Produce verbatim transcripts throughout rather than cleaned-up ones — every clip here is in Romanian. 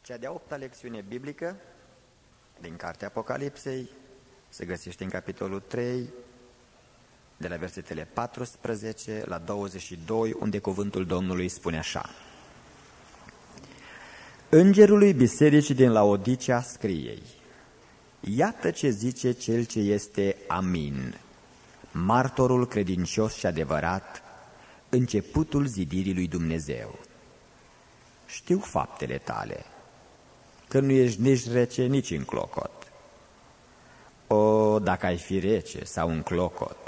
Cea de-a opta lecțiune biblică din Cartea Apocalipsei se găsește în capitolul trei, de la versetele paisprezece la douăzeci și doi, unde cuvântul Domnului spune așa: Îngerului bisericii din Laodicea scrie-i: Iată ce zice cel ce este Amin, martorul credincios și adevărat, începutul zidirii lui Dumnezeu. Știu faptele tale, că nu ești nici rece, nici în clocot. O, dacă ai fi rece sau în clocot!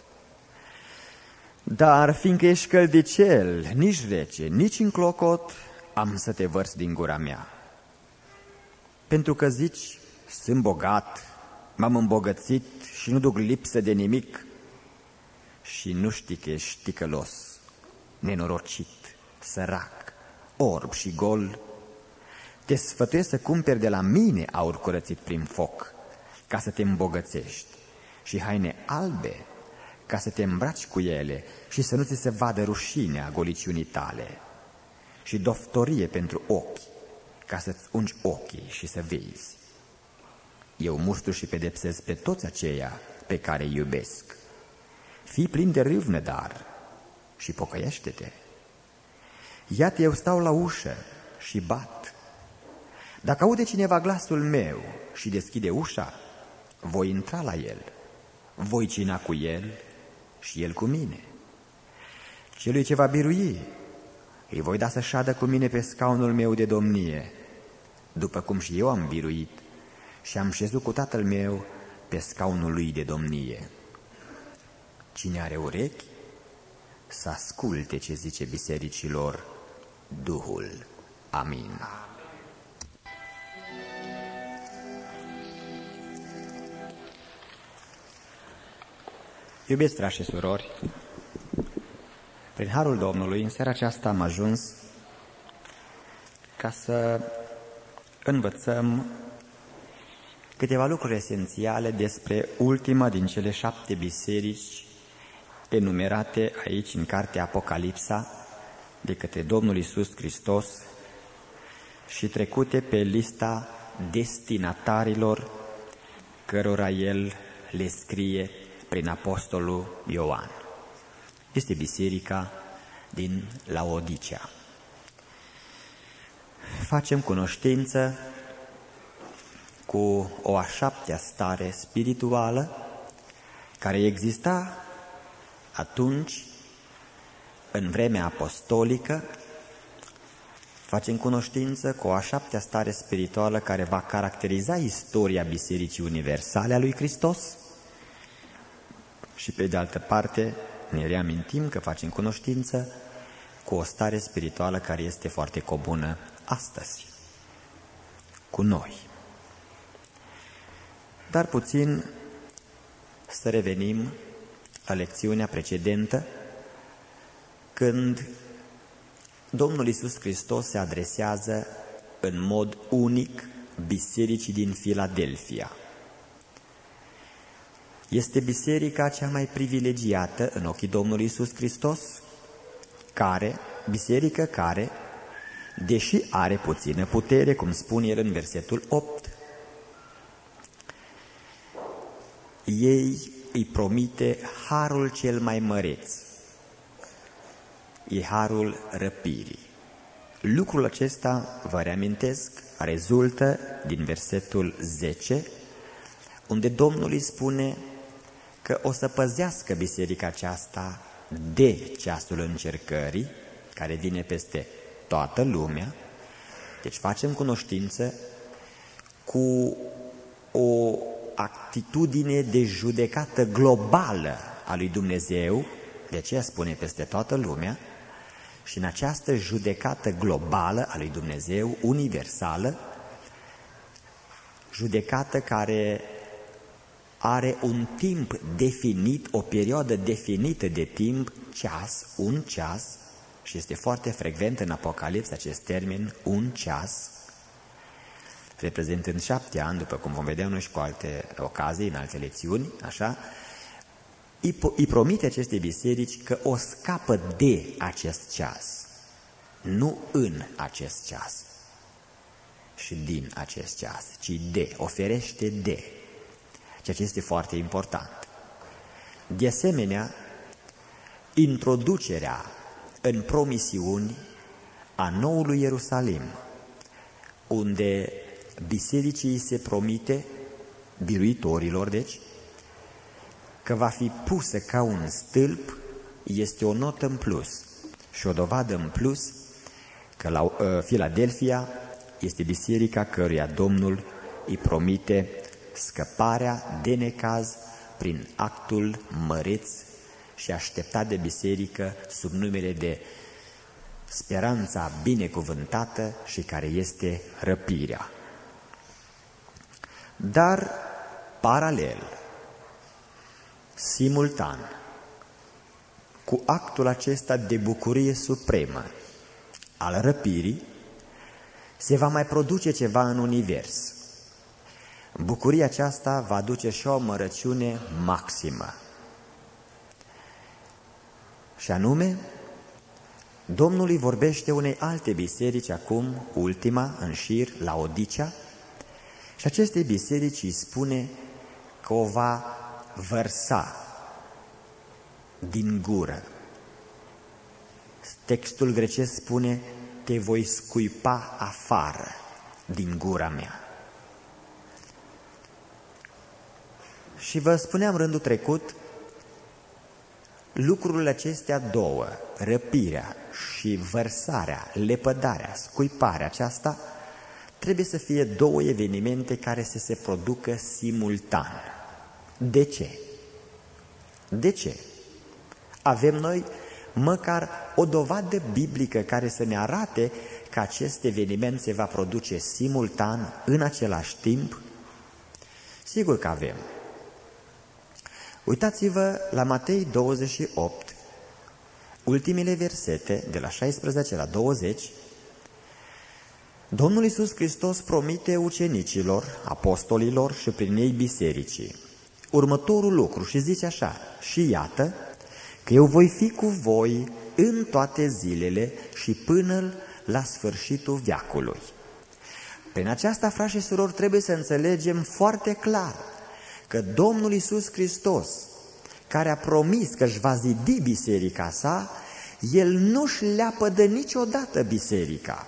Dar fiindcă ești căldicel, nici rece, nici în clocot, am să te vărs din gura mea. Pentru că zici, sunt bogat, m-am îmbogățit și nu duc lipsă de nimic, și nu știi că ești ticălos, nenorocit, sărac, orb și gol, te sfătuiesc să cumperi de la mine aur curățit prin foc, ca să te îmbogățești, și haine albe, ca să te îmbraci cu ele și să nu ți se vadă rușinea goliciunii tale, și doftorie pentru ochi, ca să-ți ungi ochii și să vezi. Eu mustru și pedepsez pe toți aceia pe care îi iubesc. Fii plin de râvnă, dar, și pocăiește-te. Iată, eu stau la ușă și bat. Dacă aude cineva glasul meu și deschide ușa, voi intra la el, voi cina cu el și el cu mine. Celui ce va birui, îi voi da să șadă cu mine pe scaunul meu de domnie, după cum și eu am biruit și am șezut cu Tatăl meu pe scaunul lui de domnie. Cine are urechi, să asculte ce zice bisericilor Duhul. Amin. Iubiți frați și surori, prin harul Domnului, în seara aceasta am ajuns ca să învățăm câteva lucruri esențiale despre ultima din cele șapte biserici enumerate aici în cartea Apocalipsa de către Domnul Iisus Hristos și trecute pe lista destinatarilor cărora El le scrie prin apostolul Ioan. Este biserica din Laodicea. Facem cunoștință cu o a șaptea stare spirituală care exista atunci, în vremea apostolică. Facem cunoștință cu o a șaptea stare spirituală care va caracteriza istoria Bisericii Universale a lui Hristos și, pe de altă parte, ne reamintim că facem cunoștință cu o stare spirituală care este foarte comună astăzi, cu noi. Dar puțin să revenim la lecțiunea precedentă, când Domnul Iisus Hristos se adresează în mod unic bisericii din Filadelfia. Este biserica cea mai privilegiată în ochii Domnului Iisus Hristos, care, biserică care, deși are puțină putere, cum spune el în versetul opt, ei îi promite harul cel mai măreț, e harul răpirii. Lucrul acesta, vă reamintesc, rezultă din versetul zece, unde Domnul îi spune că o să păzească biserica aceasta de ceasul încercării, care vine peste toată lumea. Deci facem cunoștință cu o atitudine de judecată globală a lui Dumnezeu, de aceea spune peste toată lumea, și în această judecată globală a lui Dumnezeu, universală, judecată care are un timp definit, o perioadă definită de timp, ceas, un ceas, și este foarte frecvent în Apocalipsa acest termen, un ceas, reprezentând șapte ani, după cum vom vedea noi și cu alte ocazii, în alte lecțiuni, așa, îi, îi promite aceste biserici că o scapă de acest ceas, nu în acest ceas. și din acest ceas, ci de, oferește de, ceea ce este foarte important. De asemenea, introducerea în promisiuni a noului Ierusalim, unde bisericii se promite, biruitorilor deci, că va fi pusă ca un stâlp, este o notă în plus și o dovadă în plus că la uh, Filadelfia este biserica căruia Domnul îi promite scăparea de necaz prin actul măreț și așteptat de biserică sub numele de speranța binecuvântată și care este răpirea. Dar, paralel, simultan, cu actul acesta de bucurie supremă al răpirii, se va mai produce ceva în univers. Bucuria aceasta va aduce și o amărăciune maximă. Și anume, Domnul îi vorbește unei alte biserici acum, ultima, în șir, Laodicea, și acestei biserici îi spune că o va vărsa din gură. Textul grecesc spune, te voi scuipa afară din gura mea. Și vă spuneam rândul trecut, lucrurile acestea două, răpirea și vărsarea, lepădarea, scuiparea aceasta, trebuie să fie două evenimente care să se producă simultan. De ce? De ce? Avem noi măcar o dovadă biblică care să ne arate că acest eveniment se va produce simultan, în același timp? Sigur că avem. Uitați-vă la Matei douăzeci și opt, ultimele versete, de la șaisprezece la douăzeci, Domnul Iisus Hristos promite ucenicilor, apostolilor și prin ei bisericii următorul lucru și zice așa, și iată că eu voi fi cu voi în toate zilele și până la sfârșitul veacului. Prin aceasta, frați și surori, trebuie să înțelegem foarte clar că Domnul Iisus Hristos, care a promis că își va zidi biserica sa, El nu-și leapădă niciodată biserica.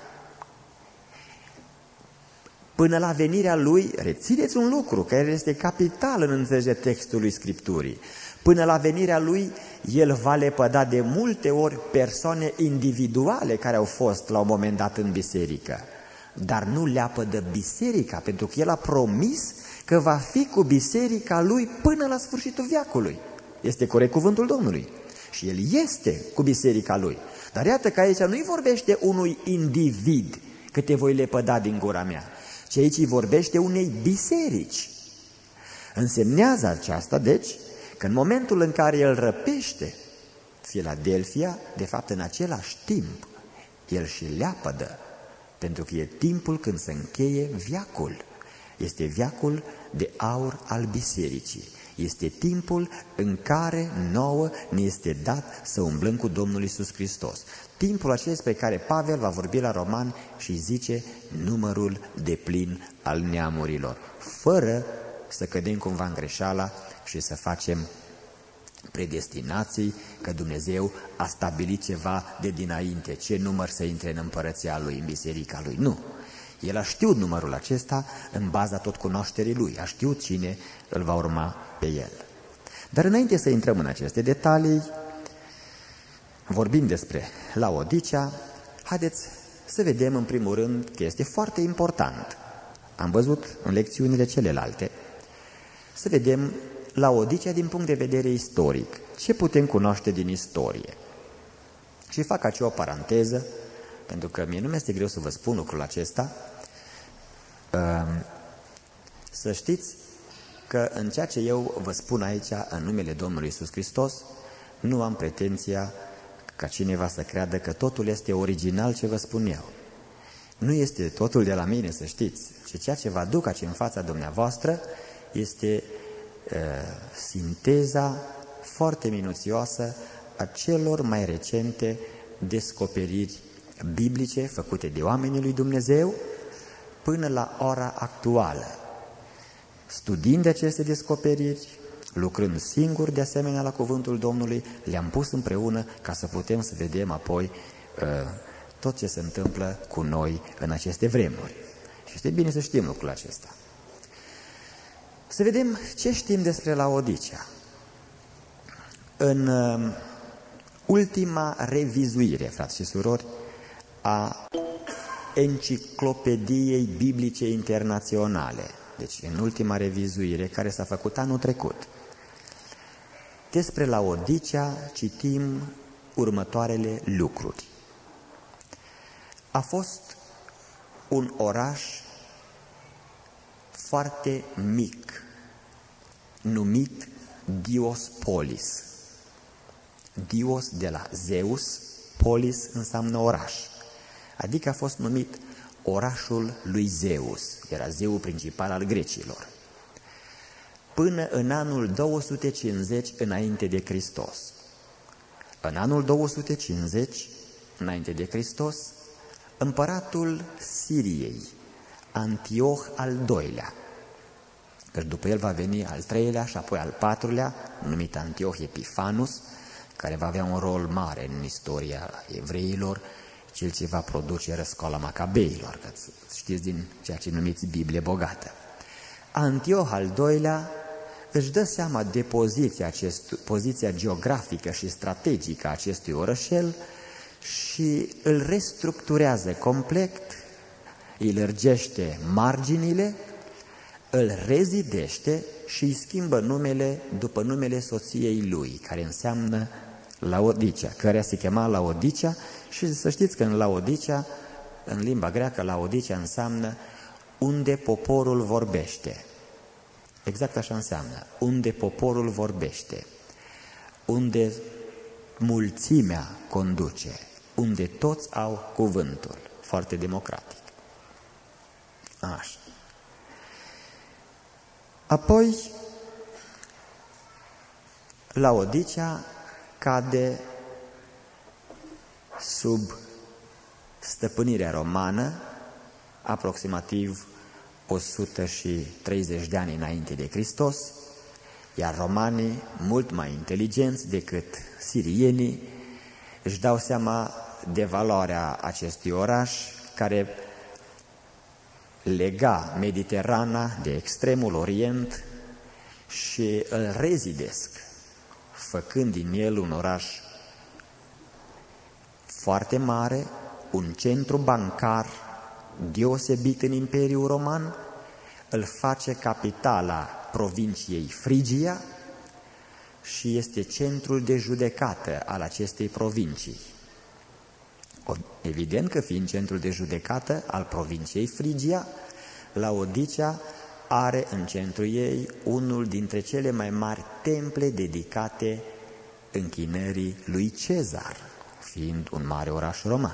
Până la venirea Lui, rețineți un lucru care este capital în înțelegerea textului Scripturii, până la venirea Lui, El va lepăda de multe ori persoane individuale care au fost la un moment dat în biserică, dar nu leapădă biserica, pentru că El a promis că va fi cu biserica Lui până la sfârșitul veacului. Este corect cuvântul Domnului. Și El este cu biserica Lui. Dar iată că aici nu-i vorbește unui individ că te voi lepăda din gura mea, ci aici îi vorbește unei biserici. Însemnează aceasta, deci, că în momentul în care El răpește Filadelfia, de fapt în același timp, El și leapădă, pentru că e timpul când se încheie veacul. Este veacul de aur al bisericii. Este timpul în care nouă ne este dat să umblăm cu Domnul Iisus Hristos. Timpul acesta despre care Pavel va vorbi la Romani și zice numărul deplin al neamurilor, fără să cădem cumva în greșeala și să facem predestinații că Dumnezeu a stabilit ceva de dinainte, ce număr să intre în împărăția Lui, în biserica Lui. Nu. El a știut numărul acesta în baza tot cunoașterii Lui, a știut cine îl va urma pe El. Dar înainte să intrăm în aceste detalii, vorbim despre Laodicea, haideți să vedem în primul rând că este foarte important. Am văzut în lecțiunile celelalte, să vedem Laodicea din punct de vedere istoric. Ce putem cunoaște din istorie? Și fac aici o paranteză, pentru că mie nu mi-este greu să vă spun lucrul acesta. Să știți că în ceea ce eu vă spun aici, în numele Domnului Iisus Hristos, nu am pretenția ca cineva să creadă că totul este original ce vă spun eu. Nu este totul de la mine, să știți, ci ceea ce vă aduc aici în fața dumneavoastră este uh, sinteza foarte minuțioasă a celor mai recente descoperiri biblice făcute de oamenii lui Dumnezeu, până la ora actuală, studiind aceste descoperiri, lucrând singur de asemenea la cuvântul Domnului, le-am pus împreună ca să putem să vedem apoi tot ce se întâmplă cu noi în aceste vremuri. Și este bine să știm lucrul acesta. Să vedem ce știm despre Laodicea. În ultima revizuire, frați și surori, a Enciclopediei Biblice Internaționale, deci în ultima revizuire care s-a făcut anul trecut, despre Laodicea citim următoarele lucruri. A fost un oraș foarte mic, numit Diospolis. Dios de la Zeus, polis înseamnă oraș. Adică a fost numit orașul lui Zeus, era zeul principal al grecilor. Până în anul două sute cincizeci înainte de Hristos. În anul două sute cincizeci înainte de Hristos, împăratul Siriei, Antioh al doilea, căci după el va veni al treilea și apoi al patrulea, numit Antioh Epifanus, care va avea un rol mare în istoria evreilor, cel ce va produce răscoala Macabeilor, că știți din ceea ce numiți Biblie bogată. Antioh al doilea își dă seama de poziția, acest, poziția geografică și strategică a acestui orășel și îl restructurează complet, îi lărgește marginile, îl rezidește și îi schimbă numele după numele soției lui, care înseamnă Laodicea, care se chema Laodicea. Și să știți că în Laodicea, în limba greacă, Laodicea înseamnă unde poporul vorbește. Exact așa înseamnă, unde poporul vorbește, unde mulțimea conduce, unde toți au cuvântul. Foarte democratic. Așa. Apoi, Laodicea cade sub stăpânirea romană, aproximativ o sută treizeci de ani înainte de Hristos, iar romanii, mult mai inteligenți decât sirienii, își dau seama de valoarea acestui oraș care lega Mediterana de extremul Orient și îl rezidesc, făcând din el un oraș foarte mare, un centru bancar deosebit în Imperiul Roman, îl face capitala provinciei Frigia și este centrul de judecată al acestei provincii. Evident că fiind centrul de judecată al provinciei Frigia, Laodicea are în centrul ei unul dintre cele mai mari temple dedicate închinării lui Cezar, fiind un mare oraș roman.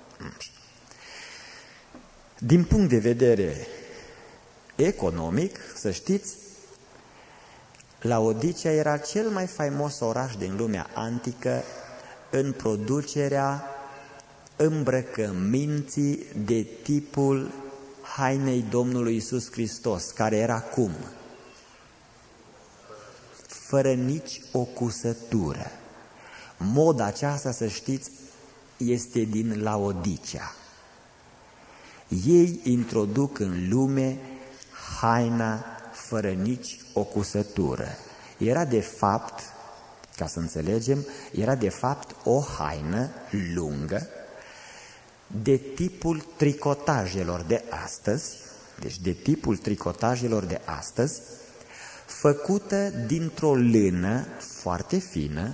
Din punct de vedere economic, să știți, Laodicea era cel mai faimos oraș din lumea antică în producerea îmbrăcăminții de tipul hainei Domnului Iisus Hristos, care era cum? Fără nici o cusătură. Moda aceasta, să știți, este din Laodicea. Ei introduc în lume haina fără nici o cusătură. Era de fapt, ca să înțelegem, era de fapt o haină lungă de tipul tricotajelor de astăzi, deci de tipul tricotajelor de astăzi, făcută dintr-o lână foarte fină,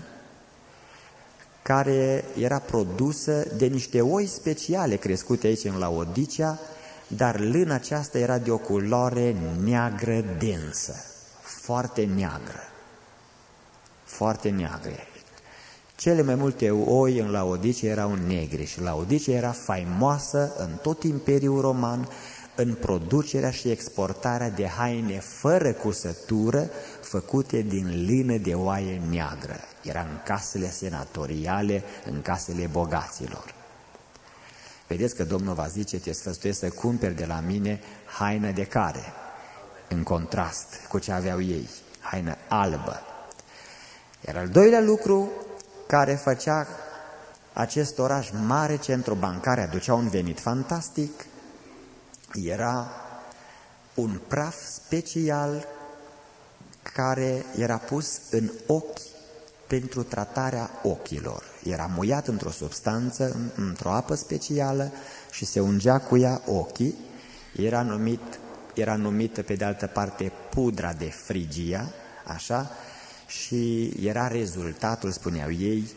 care era produsă de niște oi speciale crescute aici în Laodicea, dar lâna aceasta era de o culoare neagră densă, foarte neagră, foarte neagră. Cele mai multe oi în Laodicea erau negre și Laodicea era faimoasă în tot Imperiul Roman în producerea și exportarea de haine fără cusătură, făcute din lână de oaie neagră. Era în casele senatoriale, în casele bogaților. Vedeți că Domnul va zice, te sfătuiesc să cumperi de la mine haină de care? În contrast cu ce aveau ei, haină albă. Iar al doilea lucru care făcea acest oraș mare, centru bancar, aducea un venit fantastic, era un praf special care era pus în ochi pentru tratarea ochilor. Era muiat într-o substanță, într-o apă specială și se ungea cu ea ochii. Era numit, era numită pe de altă parte pudra de Frigia, așa, și era rezultatul, spuneau ei,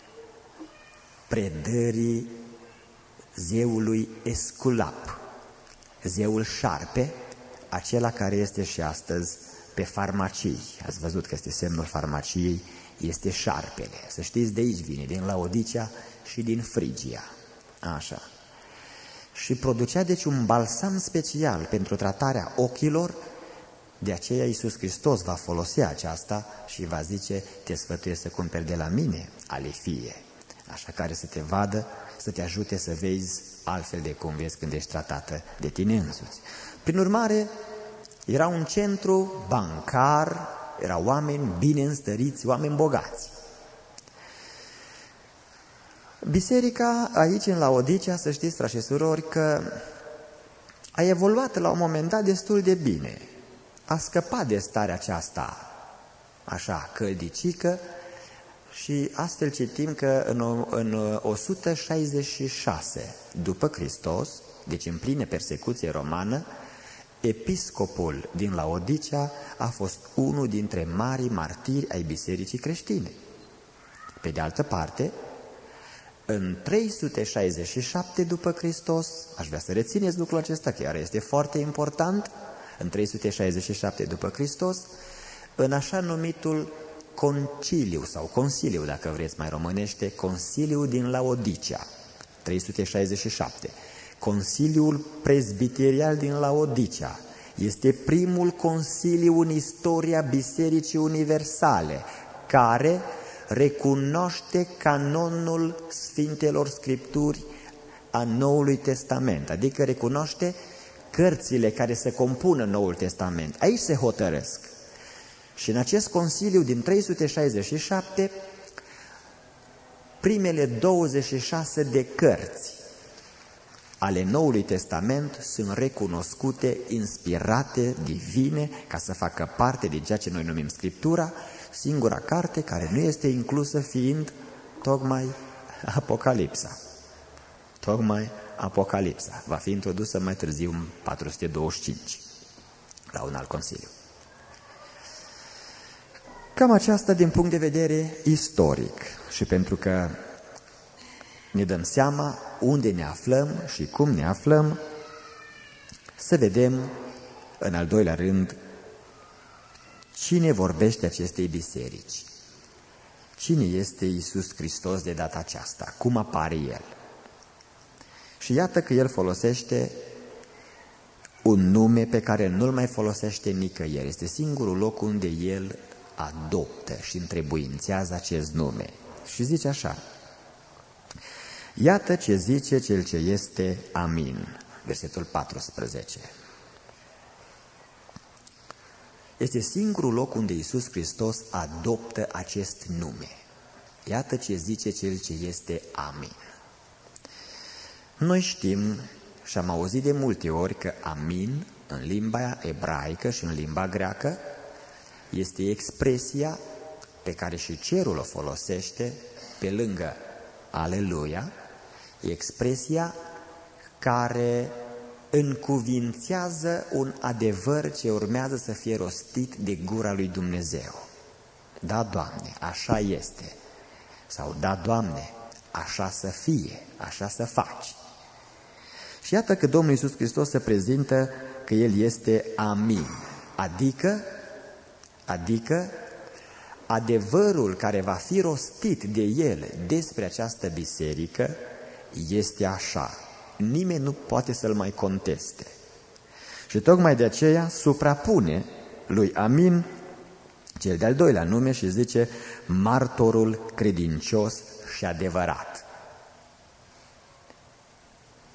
predării zeului Esculap, zeul șarpe, acela care este și astăzi pe farmacii. Ați văzut că este semnul farmaciei, este șarpele. Să știți, de aici vine, din Laodicea și din Frigia. Așa. Și producea deci un balsam special pentru tratarea ochilor. De aceea Iisus Hristos va folosi aceasta și va zice, te sfătuiesc să cumperi de la mine ale fie, așa, care să te vadă, să te ajute să vezi altfel de cum vezi când ești tratată de tine însuți. Prin urmare, era un centru bancar, erau oameni bine înstăriți, oameni bogați. Biserica aici în Laodicea, să știți, frați și surori, că a evoluat la un moment dat destul de bine. A scăpat de starea aceasta, așa, căldicică, și astfel citim că în, în o sută șaizeci și șase după Hristos, deci în plină persecuție romană, episcopul din Laodicea a fost unul dintre marii martiri ai bisericii creștine. Pe de altă parte, în trei sute șaizeci și șapte după Hristos, aș vrea să rețineți lucrul acesta, chiar este foarte important, în trei sute șaizeci și șapte după Hristos, în așa numitul conciliu sau consiliu, dacă vreți mai românește, Consiliul din Laodicea, trei sute șaizeci și șapte. Consiliul prezbiterial din Laodicea este primul consiliu în istoria Bisericii Universale care recunoaște canonul Sfintelor Scripturi a Noului Testament, adică recunoaște cărțile care se compună Noul Testament. Aici se hotărăsc. Și în acest consiliu din trei sute șaizeci și șapte, primele douăzeci și șase de cărți ale Noului Testament sunt recunoscute, inspirate, divine, ca să facă parte din ceea ce noi numim Scriptura, singura carte care nu este inclusă fiind tocmai Apocalipsa. Tocmai Apocalipsa va fi introdusă mai târziu în patru sute douăzeci și cinci la un alt consiliu. Cam aceasta din punct de vedere istoric și pentru că ne dăm seama unde ne aflăm și cum ne aflăm, să vedem în al doilea rând cine vorbește acestei biserici. Cine este Iisus Hristos de data aceasta? Cum apare El? Și iată că El folosește un nume pe care nu-l mai folosește nicăieri. Este singurul loc unde El adoptă și întrebuințează acest nume. Și zice așa: iată ce zice Cel ce este Amin. Versetul paisprezece. Este singurul loc unde Iisus Hristos adoptă acest nume. Iată ce zice Cel ce este Amin. Noi știm și am auzit de multe ori că Amin, în limba ebraică și în limba greacă, este expresia pe care și cerul o folosește pe lângă Aleluia, expresia care încuvințează un adevăr ce urmează să fie rostit de gura lui Dumnezeu. Da, Doamne, așa este. Sau da, Doamne, așa să fie, așa să faci. Și iată că Domnul Iisus Hristos se prezintă că El este Amin, adică, adică adevărul care va fi rostit de El despre această biserică este așa. Nimeni nu poate să-l mai conteste. Și tocmai de aceea suprapune lui Amin cel de-al doilea nume și zice martorul credincios și adevărat.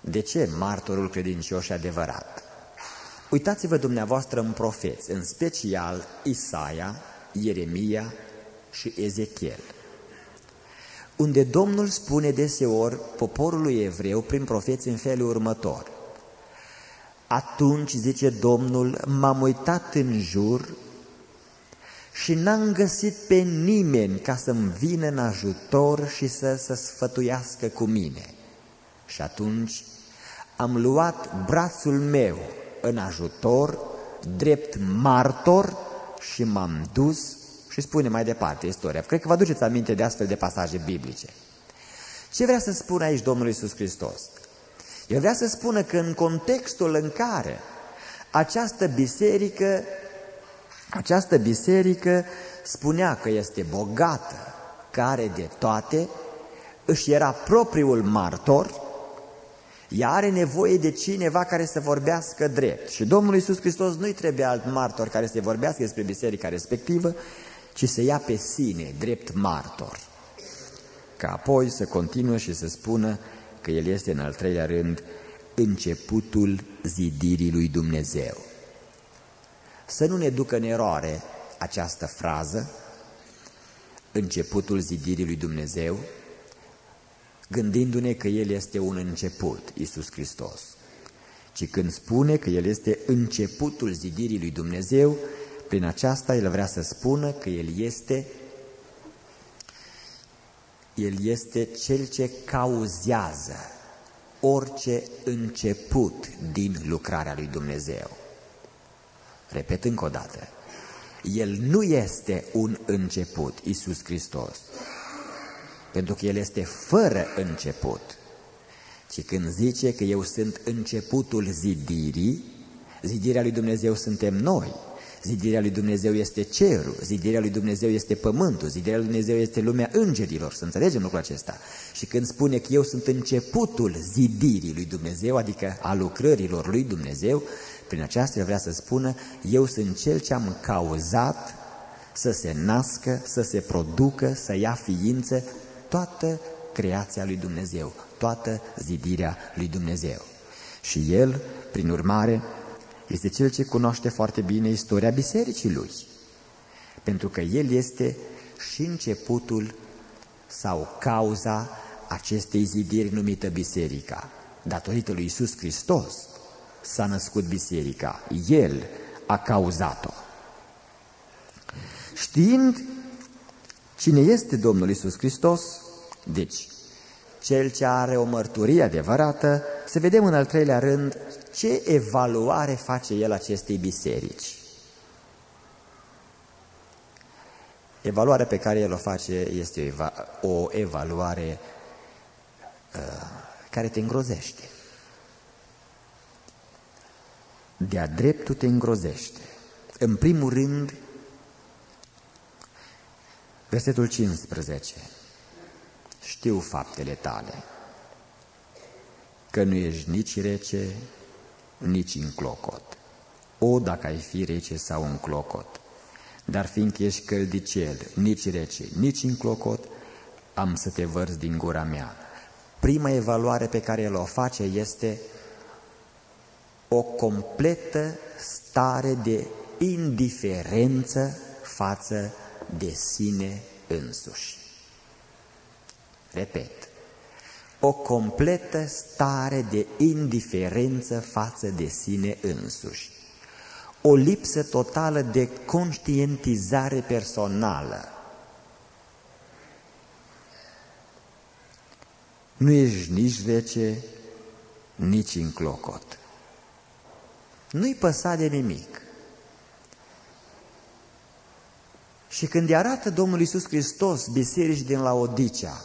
De ce martorul credincios și adevărat? Uitați-vă dumneavoastră în profeți, în special Isaia, Ieremia și Ezechiel, unde Domnul spune deseori poporului evreu prin profeți în felul următor: atunci, zice Domnul, m-am uitat în jur și n-am găsit pe nimeni ca să-mi vină în ajutor și să se sfătuiască cu mine. Și atunci am luat brațul meu în ajutor, drept martor, și m-am dus. Și spune mai departe istoria. Cred că vă aduceți aminte de astfel de pasaje biblice. Ce vrea să spună aici Domnul Iisus Hristos? El vrea să spună că în contextul în care această biserică, această biserică spunea că este bogată, că are de toate, își era propriul martor, ea are nevoie de cineva care să vorbească drept. Și Domnul Iisus Hristos nu-i trebuie alt martor care să vorbească despre biserica respectivă, ci să ia pe sine drept martor, ca apoi să continue și să spună că El este în al treilea rând începutul zidirii lui Dumnezeu. Să nu ne ducă în eroare această frază, începutul zidirii lui Dumnezeu, gândindu-ne că El este un început, Iisus Hristos, ci când spune că El este începutul zidirii lui Dumnezeu, prin aceasta El vrea să spună că El este, El este Cel ce cauzează orice început din lucrarea lui Dumnezeu. Repet încă o dată, El nu este un început, Iisus Hristos, pentru că El este fără început, ci când zice că eu sunt începutul zidirii, zidirea lui Dumnezeu suntem noi, zidirea lui Dumnezeu este cerul, zidirea lui Dumnezeu este pământul, zidirea lui Dumnezeu este lumea îngerilor, să înțelegem lucrul acesta. Și când spune că eu sunt începutul zidirii lui Dumnezeu, adică a lucrărilor lui Dumnezeu, prin aceasta El vrea să spună, eu sunt Cel ce am cauzat să se nască, să se producă, să ia ființă toată creația lui Dumnezeu, toată zidirea lui Dumnezeu. Și El, prin urmare, este Cel ce cunoaște foarte bine istoria bisericii Lui, pentru că El este și începutul sau cauza acestei zidiri numită biserica. Datorită lui Iisus Hristos s-a născut biserica, El a cauzat-o. Știind cine este Domnul Iisus Hristos, deci Cel ce are o mărturie adevărată, să vedem în al treilea rând ce evaluare face El acestei biserici. Evaluarea pe care El o face este o, eva o evaluare uh, care te îngrozește. De-a dreptul te îngrozește. În primul rând, versetul cincisprezece. Știu faptele tale, că nu ești nici rece, nici în clocot. O, dacă ai fi rece sau în clocot, dar fiindcă ești căldicel, nici rece, nici în clocot, am să te vărs din gura mea. Prima evaluare pe care El o face este o completă stare de indiferență față de sine însuși. Repet, o completă stare de indiferență față de sine însuși, o lipsă totală de conștientizare personală. Nu ești nici rece, nici în clocot. Nu-i păsa de nimic. Și când îi arată Domnul Iisus Hristos bisericii din Laodicea,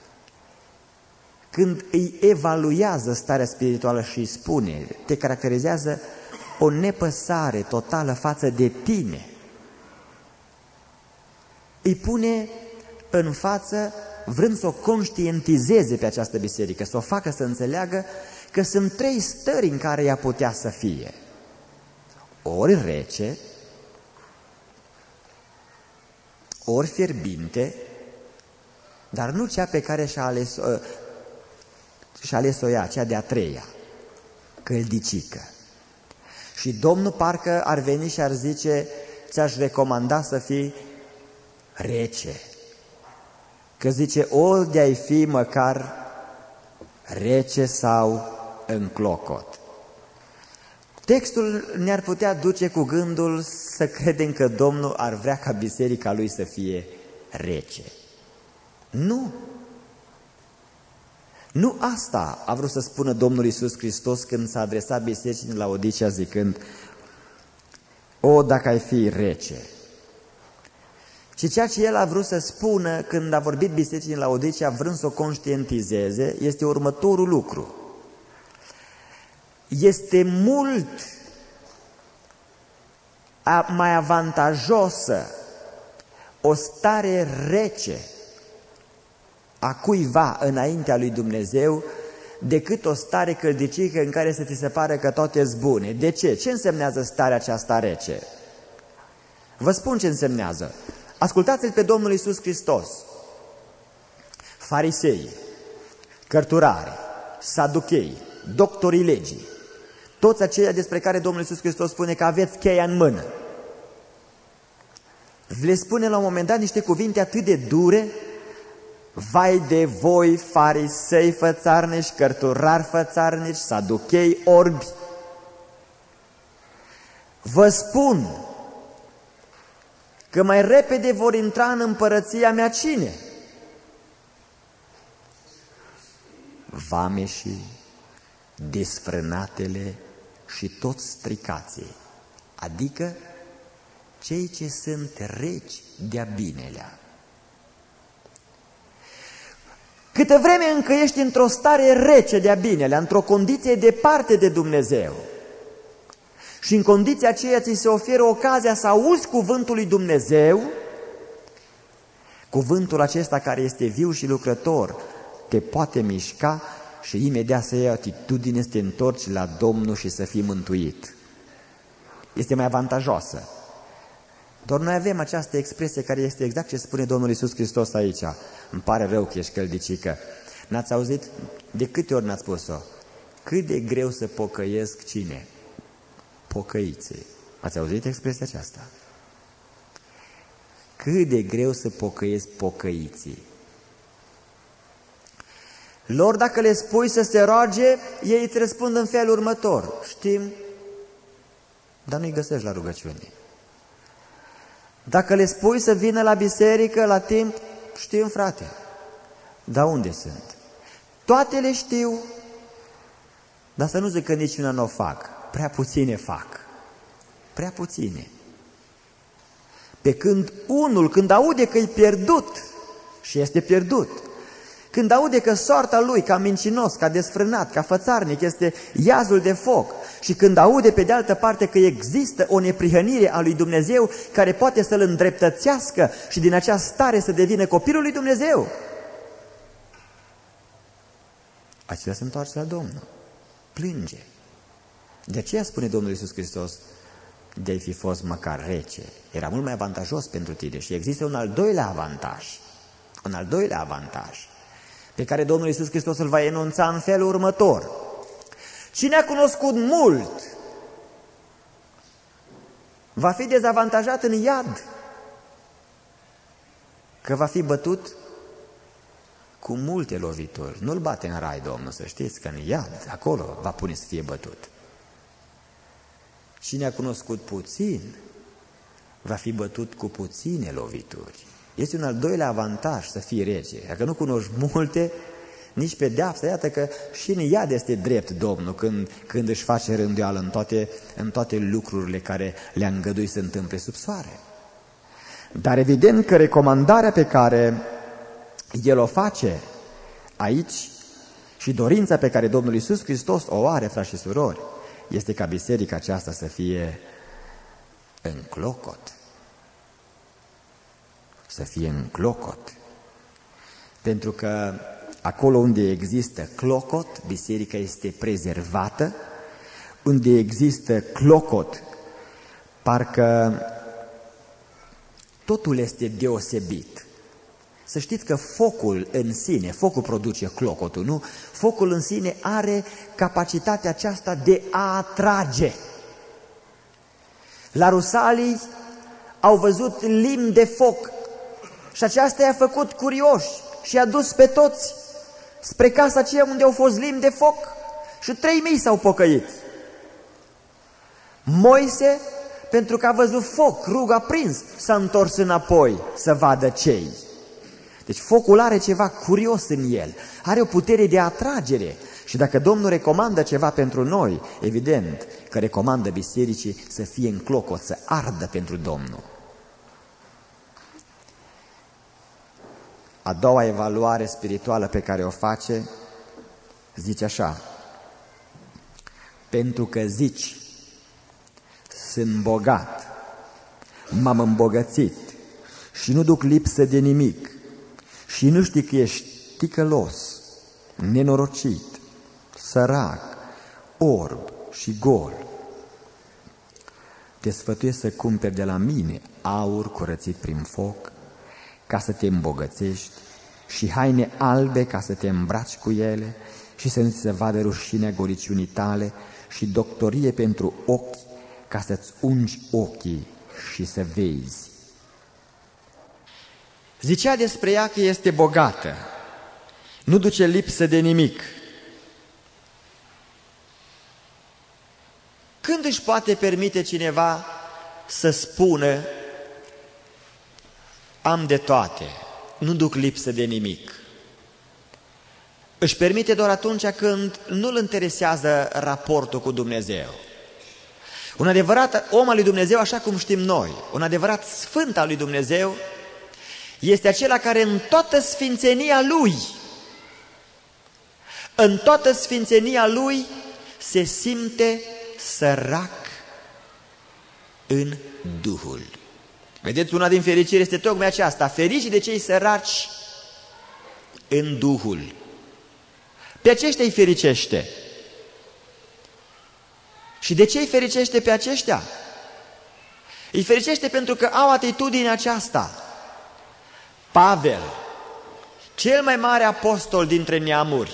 când îi evaluează starea spirituală și îi spune, te caracterizează o nepăsare totală față de tine, îi pune în față, vrând să o conștientizeze pe această biserică, să o facă să înțeleagă că sunt trei stări în care ea putea să fie. Ori rece, ori fierbinte, dar nu cea pe care și-a ales, și ales-o ea, cea de-a treia, căldicică. Și Domnul parcă ar veni și ar zice, ți-aș recomanda să fii rece. Că zice, o de-ai fi măcar rece sau în clocot. Textul ne-ar putea duce cu gândul să credem că Domnul ar vrea ca biserica lui să fie rece. Nu! Nu asta a vrut să spună Domnul Iisus Hristos când s-a adresat bisericii din Laodicea zicând, o, dacă ai fi rece. Și ceea ce El a vrut să spună când a vorbit bisericii din Laodicea, vrând să o conștientizeze, este următorul lucru. Este mult mai avantajosă o stare rece a cuiva înaintea lui Dumnezeu decât o stare căldicică în care să ți se pare că toate sunt bune. De ce? Ce însemnează starea aceasta rece? Vă spun ce însemnează. Ascultați-l pe Domnul Iisus Hristos. Farisei, cărturari, saduchei, doctorii legii, toți aceia despre care Domnul Iisus Hristos spune că aveți cheia în mână. Le spune la un moment dat niște cuvinte atât de dure: vai de voi, farisei fățarnici, cărturari fățarnici, saduchei orbi! Vă spun că mai repede vor intra în împărăția mea cine? Vameșii, desfrânatele și toți stricații, adică cei ce sunt reci de-a binelea. Câtă vreme încă ești într-o stare rece de-a binelea, într-o condiție departe de Dumnezeu, și în condiția aceea ți se oferă ocazia să auzi cuvântul lui Dumnezeu, cuvântul acesta care este viu și lucrător, te poate mișca și imediat să iei atitudine, să te întorci la Domnul și să fii mântuit. Este mai avantajoasă. Doar noi avem această expresie care este exact ce spune Domnul Iisus Hristos aici. Îmi pare rău că ești căldicică. N-ați auzit? De câte ori n-ați spus-o? Cât de greu să pocăiesc cine? Pocăiții. Ați auzit expresia aceasta? Cât de greu să pocăiesc pocăiții. Lor, dacă le spui să se roage, ei îți răspund în felul următor: știm, dar nu-i găsești la rugăciune. Dacă le spui să vină la biserică la timp, știm, frate, dar unde sunt? Toate le știu, dar să nu zic că niciuna nu o fac. Prea puține fac. Prea puține. Pe când unul, când aude că e pierdut, și este pierdut, când aude că soarta lui, ca mincinos, ca desfrânat, ca fățarnic, este iazul de foc, și când aude pe de altă parte că există o neprihănire a lui Dumnezeu care poate să-l îndreptățească și din acea stare să devină copilul lui Dumnezeu, acela se întoarce la Domnul, plânge. De aceea spune Domnul Iisus Hristos, de-ai fi fost măcar rece, era mult mai avantajos pentru tine. Și există un al doilea avantaj, un al doilea avantaj, pe care Domnul Iisus Hristos îl va enunța în felul următor. Cine a cunoscut mult va fi dezavantajat în iad, că va fi bătut cu multe lovituri. Nu-l bate în rai, Domnul, să știți, că în iad, acolo va pune să fie bătut. Cine a cunoscut puțin va fi bătut cu puține lovituri. Este un al doilea avantaj să fii rece. Dacă nu cunoști multe, nici pedeapsa. Iată că și în iad este drept Domnul când, când își face rânduială în toate, în toate lucrurile care le-a îngăduit să întâmple sub soare. Dar evident că recomandarea pe care El o face aici și dorința pe care Domnul Iisus Hristos o are, frați și surori, este ca biserica aceasta să fie în clocot. Să fie în clocot. Pentru că acolo unde există clocot, biserica este prezervată. Unde există clocot, parcă totul este deosebit. Să știți că focul în sine, focul produce clocotul, nu? Focul în sine are capacitatea aceasta de a atrage. La Rusalii au văzut limbi de foc și aceasta i-a făcut curioși și i-a dus pe toți spre casa aceea unde au fost limbi de foc și trei mii s-au pocăit. Moise, pentru că a văzut foc, rug aprins, s-a întors înapoi să vadă cei. Deci focul are ceva curios în el, are o putere de atragere. Și dacă Domnul recomandă ceva pentru noi, evident că recomandă bisericii să fie în clocot, să ardă pentru Domnul. A doua evaluare spirituală pe care o face, zice așa: pentru că zici, sunt bogat, m-am îmbogățit și nu duc lipsă de nimic și nu știi că ești ticălos, nenorocit, sărac, orb și gol, te sfătuiesc să cumperi de la mine aur curățit prin foc, ca să te îmbogățești, și haine albe ca să te îmbraci cu ele și să nu ți se vadă rușinea goriciunii tale, și doctorie pentru ochi, ca să-ți ungi ochii și să vezi. Zicea despre ea că este bogată, nu duce lipsă de nimic. Când își poate permite cineva să spună am de toate, nu duc lipsă de nimic? Își permite doar atunci când nu-l interesează raportul cu Dumnezeu. Un adevărat om al lui Dumnezeu, așa cum știm noi, un adevărat sfânt al lui Dumnezeu, este acela care în toată sfințenia lui, în toată sfințenia lui, se simte sărac în Duhul. Vedeți, una din fericiri este tocmai aceasta: ferici de cei săraci în Duhul. Pe aceștia îi fericește. Și de ce îi fericește pe aceștia? Îi fericește pentru că au atitudinea aceasta. Pavel, cel mai mare apostol dintre neamuri,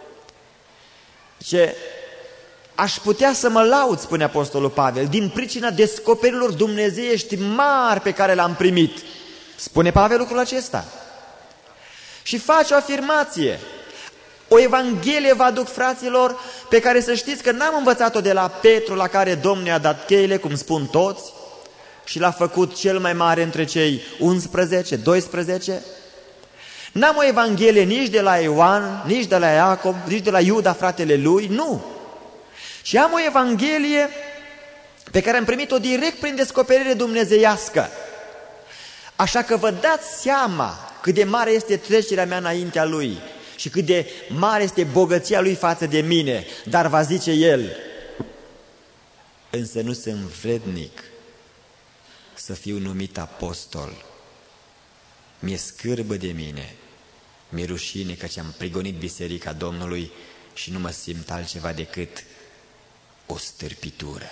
zice: aș putea să mă laud, spune apostolul Pavel, din pricina descoperirilor dumnezeiești mari pe care le-am primit. Spune Pavel lucrul acesta. Și face o afirmație. O evanghelie vă aduc, fraților, pe care să știți că n-am învățat-o de la Petru, la care Domnul i-a dat cheile, cum spun toți, și l-a făcut cel mai mare între cei unsprezece, doisprezece. N-am o evanghelie nici de la Ioan, nici de la Iacob, nici de la Iuda, fratele lui, nu. Și am o evanghelie pe care am primit-o direct prin descoperire dumnezeiască. Așa că vă dați seama cât de mare este trecerea mea înaintea lui și cât de mare este bogăția lui față de mine. Dar va zice el: însă nu sunt vrednic să fiu numit apostol. Mi-e scârbă de mine, mi-e rușine căci am prigonit biserica Domnului și nu mă simt altceva decât o stârpitură.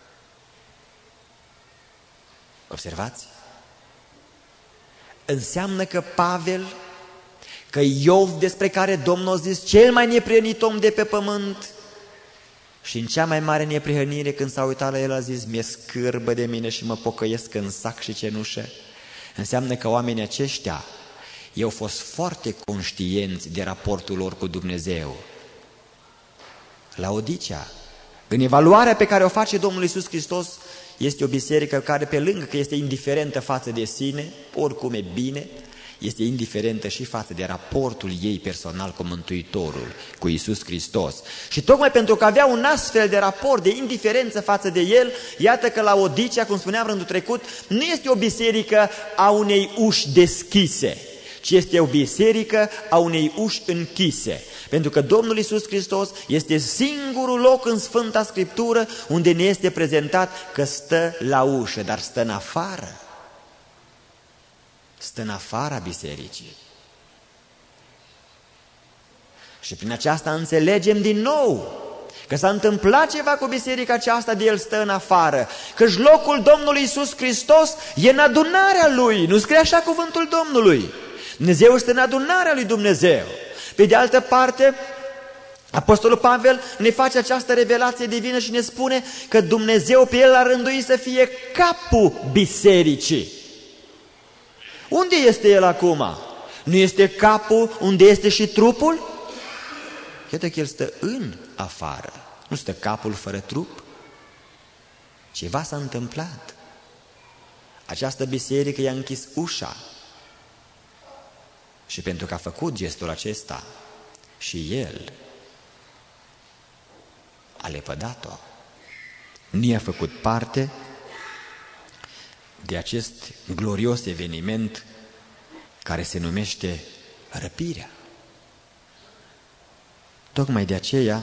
Observați? Înseamnă că Pavel, că Iov, despre care Domnul a zis cel mai neprihănit om de pe pământ, și în cea mai mare neprihănire, când s-a uitat la el, a zis: mi-e scârbă de mine și mă pocăiesc în sac și cenușă. Înseamnă că oamenii aceștia i-au fost foarte conștienți de raportul lor cu Dumnezeu. Laodicea, în evaluarea pe care o face Domnul Iisus Hristos, este o biserică care, pe lângă că este indiferentă față de sine, oricum e bine, este indiferentă și față de raportul ei personal cu Mântuitorul, cu Iisus Hristos. Și tocmai pentru că avea un astfel de raport de indiferență față de El, iată că Laodicea, cum spuneam rândul trecut, nu este o biserică a unei uși deschise, ci este o biserică a unei uși închise. Pentru că Domnul Iisus Hristos este singurul loc în Sfânta Scriptură unde ne este prezentat că stă la ușă, dar stă în afară. Stă în afara bisericii. Și prin aceasta înțelegem din nou că s-a întâmplat ceva cu biserica aceasta, de El stă în afară. Căci locul Domnului Iisus Hristos e în adunarea Lui. Nu scrie așa cuvântul Domnului? Dumnezeu este în adunarea lui Dumnezeu. Pe de altă parte, Apostolul Pavel ne face această revelație divină și ne spune că Dumnezeu pe el l-a rânduit să fie capul bisericii. Unde este el acum? Nu este capul unde este și trupul? Iată că el stă în afară. Nu stă capul fără trup. Ceva s-a întâmplat. Această biserică i-a închis ușa. Și pentru că a făcut gestul acesta, și el a lepădat-o. Nu i-a făcut parte de acest glorios eveniment care se numește răpirea. Tocmai de aceea,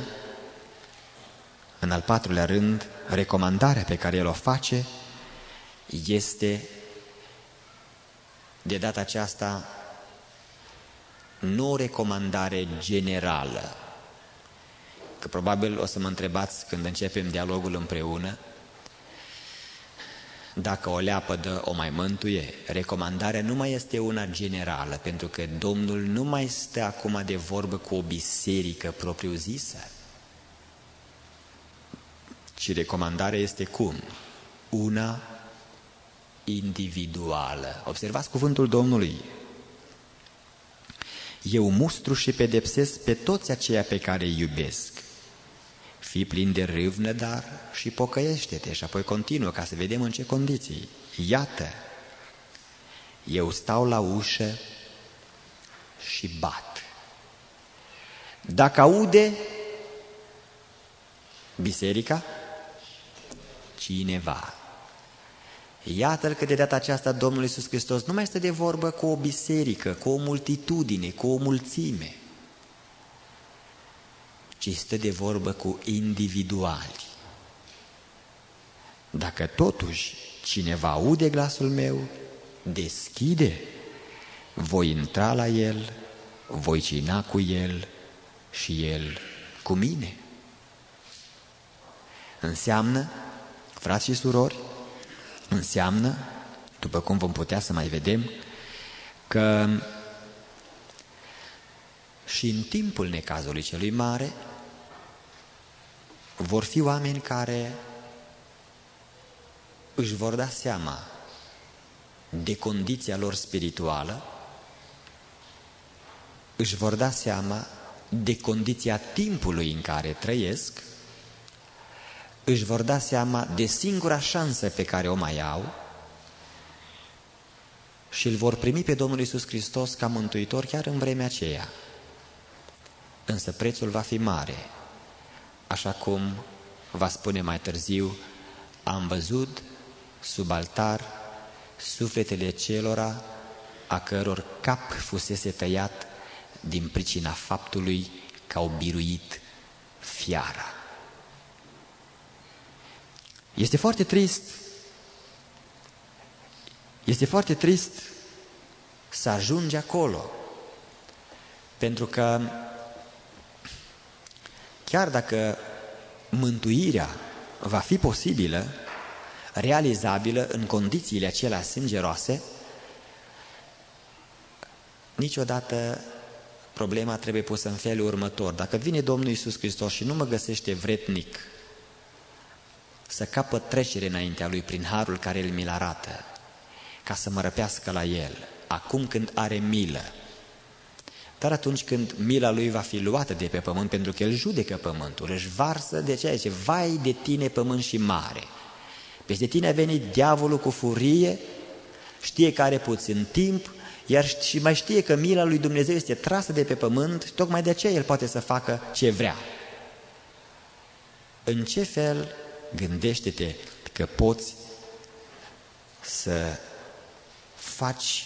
în al patrulea rând, recomandarea pe care el o face este de data aceasta nu o recomandare generală. Că probabil o să mă întrebați când începem dialogul împreună dacă o leapădă o mai mântuie. Recomandarea nu mai este una generală, pentru că Domnul nu mai stă acum de vorbă cu o biserică propriu-zisă, ci recomandarea este cum? Una individuală. Observați cuvântul Domnului. Eu mustru și pedepsesc pe toți aceia pe care îi iubesc. Fii plin de râvnă, dar și pocăiește-te. Și apoi continuă ca să vedem în ce condiții. Iată, eu stau la ușă și bat. Dacă aude biserica, cineva. Iată-l că de data aceasta Domnul Iisus Hristos nu mai stă de vorbă cu o biserică, cu o multitudine, cu o mulțime, ci stă de vorbă cu individuali. Dacă totuși cineva aude glasul meu, deschide, voi intra la el, voi cina cu el și el cu mine. Înseamnă, frați și surori, înseamnă, după cum vom putea să mai vedem, că și în timpul necazului celui mare vor fi oameni care își vor da seama de condiția lor spirituală, își vor da seama de condiția timpului în care trăiesc, își vor da seama de singura șansă pe care o mai au și îl vor primi pe Domnul Iisus Hristos ca mântuitor chiar în vremea aceea. Însă prețul va fi mare, așa cum va spune mai târziu, am văzut sub altar sufletele celora a căror cap fusese tăiat din pricina faptului că au biruit fiara. Este foarte trist, este foarte trist să ajungi acolo, pentru că chiar dacă mântuirea va fi posibilă, realizabilă în condițiile acelea sângeroase, niciodată problema trebuie pusă în felul următor. Dacă vine Domnul Iisus Hristos și nu mă găsește vretnic să capăt trecere înaintea Lui prin harul care El mi-l arată, ca să mă răpească la El, acum când are milă, dar atunci când mila Lui va fi luată de pe pământ, pentru că El judecă pământul, își varsă de ceea ce, vai de tine pământ și mare, peste tine a venit diavolul cu furie, știe că are puțin timp, iar și mai știe că mila lui Dumnezeu este trasă de pe pământ, tocmai de aceea El poate să facă ce vrea. În ce fel gândește-te că poți să faci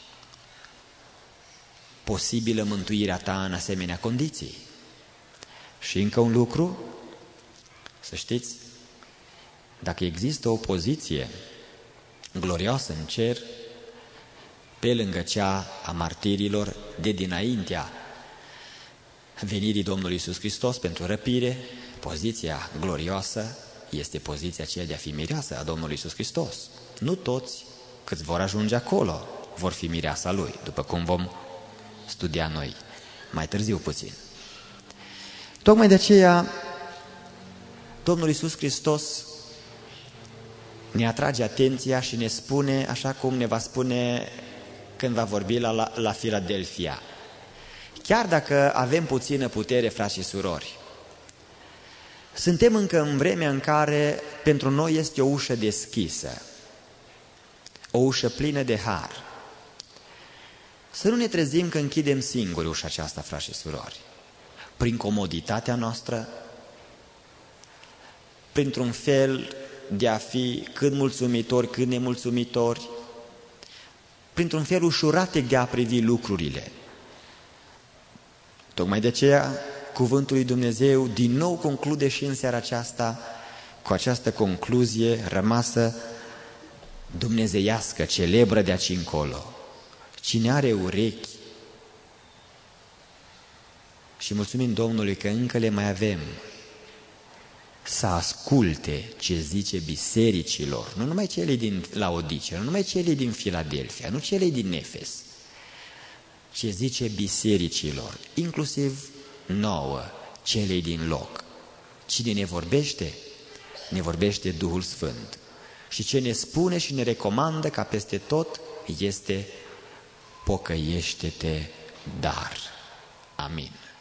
posibilă mântuirea ta în asemenea condiții? Și încă un lucru, să știți, dacă există o poziție glorioasă în cer, pe lângă cea a martirilor de dinaintea venirii Domnului Iisus Hristos pentru răpire, poziția glorioasă este poziția aceea de a fi mireasă a Domnului Iisus Hristos. Nu toți câți vor ajunge acolo, vor fi mireasa lui, după cum vom studia noi mai târziu puțin. Tocmai de aceea Domnul Iisus Hristos ne atrage atenția și ne spune, așa cum ne va spune când va vorbi la, la, la Filadelfia: chiar dacă avem puțină putere, frați și surori, suntem încă în vremea în care pentru noi este o ușă deschisă, o ușă plină de har. Să nu ne trezim că închidem singuri ușa aceasta, frați și surori, prin comoditatea noastră, printr-un fel de a fi cât mulțumitori, cât nemulțumitori, printr-un fel ușuratic de a privi lucrurile. Tocmai de aceea, cuvântul lui Dumnezeu din nou conclude și în seara aceasta cu această concluzie rămasă dumnezeiască, celebră de aici încolo: cine are urechi, și mulțumim Domnului că încă le mai avem, să asculte ce zice bisericilor, nu numai cele din Laodicea, nu numai cele din Filadelfia, nu cele din Efes, ce zice bisericilor, inclusiv nouă, celei din loc. Cine ne vorbește? Ne vorbește Duhul Sfânt. Și ce ne spune și ne recomandă ca peste tot este: pocăiește-te, dar. Amin.